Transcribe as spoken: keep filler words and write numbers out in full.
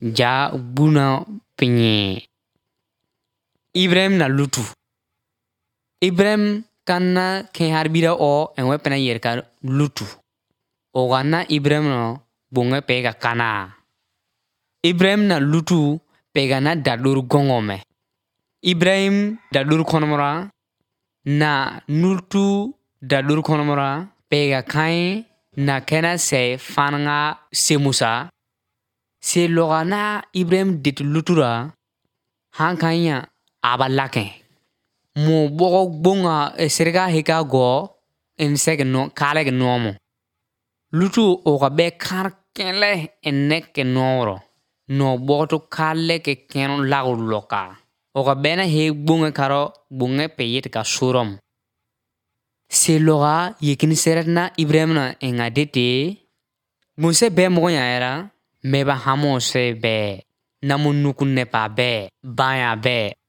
ja buna penye. Ibrahim na lutu. Ibrahim kana ken harbira o enwe pena yerka lutu. Ogana Ibrahim no bunge pega kana. Ibrahim na lutu pega na dadur gongome. Ibrahim dadur konomora na lutu dadur konomora pega kain na kena se fananga semusa. Se logana Ibrahim dit lutura hankanya abalake. Mo bogo bunga serga heka go en seg no kale nomo. Lutu oga be kar kenle enek noro. No boto kale ke kenon lagu loka. Oga bena he bunga karo bunga peyet ka surom. Se loga yekin seret na Ibrahim na engadete. Muse be moya era meba hamo se be. Namun nukun nepa be. Baya be.